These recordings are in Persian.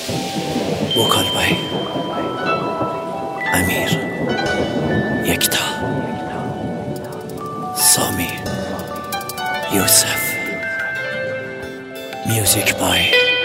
وکالبای امیر یکتا سامی یوسف میوزیک بای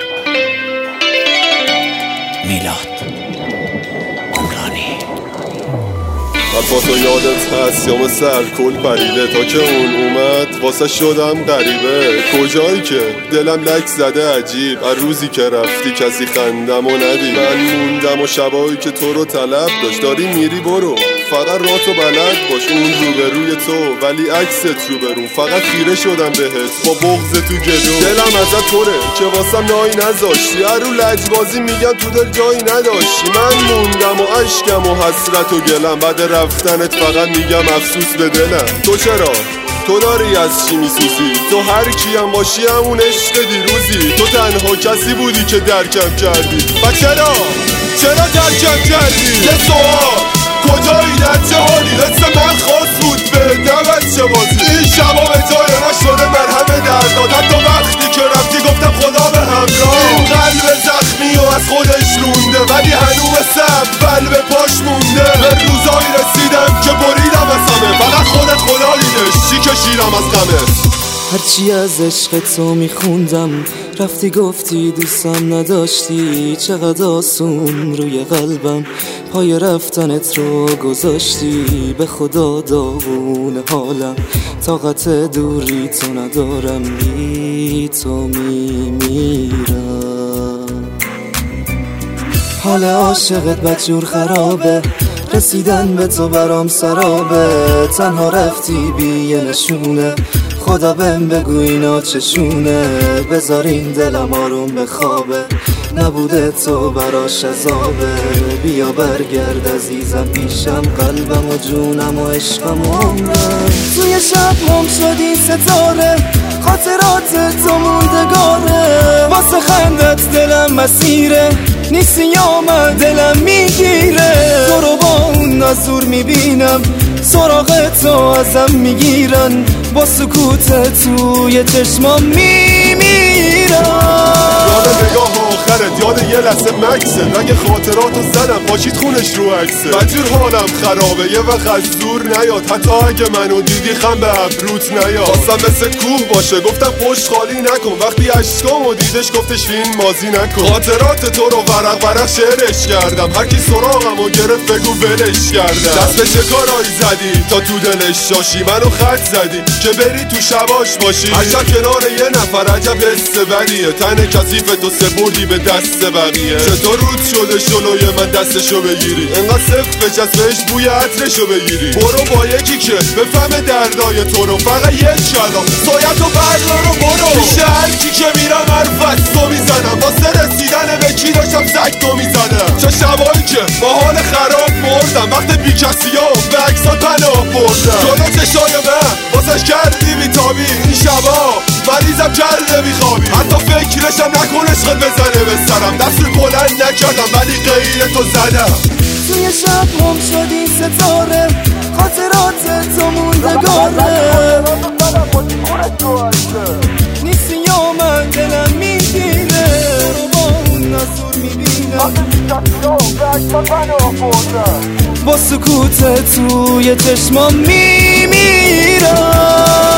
میلاد عمرانی. حرفا تو یادت هست یا مثل کل پریده تا که اون اومد واسه شدم غریبه. کجایی که دلم لک زده عجیب از روزی که رفتی کسی خندم و ندید. من موندم و شبایی که تو رو طلب داشت داری میری برو فقط راه تو بلد باش. اون روبروی تو ولی عکست روبرو فقط خیره شدم بهت با بغض تو گلو. دلم ازت پره که واسم نایی نذاشتی رو لجبازی میگن تو دل جایی نداشتی. من موندم و عشقم و حسرت و گلم بعد رفتنت فقط میگم افسوس به دلم. تو چرا؟ تو داری از چی میسوزی؟ تو هر کیم باشی همون عشق دیروزی. تو تنها کسی بودی که درکم کردی و چرا درکم کردی؟ یه سوال کجایی در چه حالی؟ حس من خاص بود به نبت چه بازی. این شبا به جای نشده مرهم درداد. حتی وقتی که رفتی گفتم خدا به همراه. این قلب زخمی و از خودش رونده ولی هنوز سبل به پاش مونده. به روزایی رسیدم که بریدم از همه فقط خدا دیدش چی کشیدم از غمت. هرچی از عشق تو میخوندم رفتی گفتی دوستم نداشتی. چقدر آسون روی قلبم پای رفتنت رو گذاشتی. به خدا داغون حالم طاقت دوری تو ندارم. بی تو میمیرم. حال عاشقت بدجور خرابه رسیدن به تو برام سرابه. تنها رفتی بی یه نشونه خدا بهم بگو اینا چشونه. بذارین دلم آروم بخوابه نبوده تو براش عذابه. بیا برگرد عزیزم پیشم قلبم و جونم و عشقم و عمرم. توی شب مم شدی ستاره خاطرات تو موندگاره. واسه خندت دلم مسیره نیستی یا من دلم میگیره. تو رو با اون نازور میبینم سراغ تو ازم میگیرن. با سکوت توی چشمام میمیرم. یاد نگاه آخرت یاد یه لحظه مکسه. رنگ خاطراتو زدم پاشید خونش رو عکسه. بدجور حالم خرابه یه وقت از دور نیاد. حتی اگه منو دیدی خم به ابروت نیاد. خواستم مثل کوه باشه گفتم پشت خالی نکن. وقتی عشقامو دیدش گفتش فیلم بازی نکن. خاطرات تو رو ورق شعرش کردم. هر کی سراغمو گرفت بگو ولش کردم. دست به چه کارایی زدی تا تو دلش شاشی؟ منو خط زدی که بری تو شباش باشی. هر شب کنار یه نفر عجب حس بدیه. تن کثیف تو سپردی به دست بقیه. چطور رود شده جلوی من دستشو بگیری؟ انقدر صفت بچسبش بوی عطرشو بگیری. برو با یکی که بفهمه دردای تو رو. فقط یک کلام سایت و بردار رو برو. پیش هر کی که میرم حرفت تو میزنم. واسه رسیدن به کی داشتم سکتو میزنم. چه شبایی که با حال خراب مردم وقت بی کسی ها به عکسات پناه بردم. جلو چشای من واسش کردی بیتابی. این شبا مریضم کرده میخوابی. حتی فکرشم نکن عشقت بزنه به سرم. دست بلند نکردم ولی غیر تو زدم. توی شب مم شدی ستاره خاطرات تو موندگاره. نیستی یا من دلم میگیره. رو با اون نازور میبینم با سکوت توی چشمام میمیرم.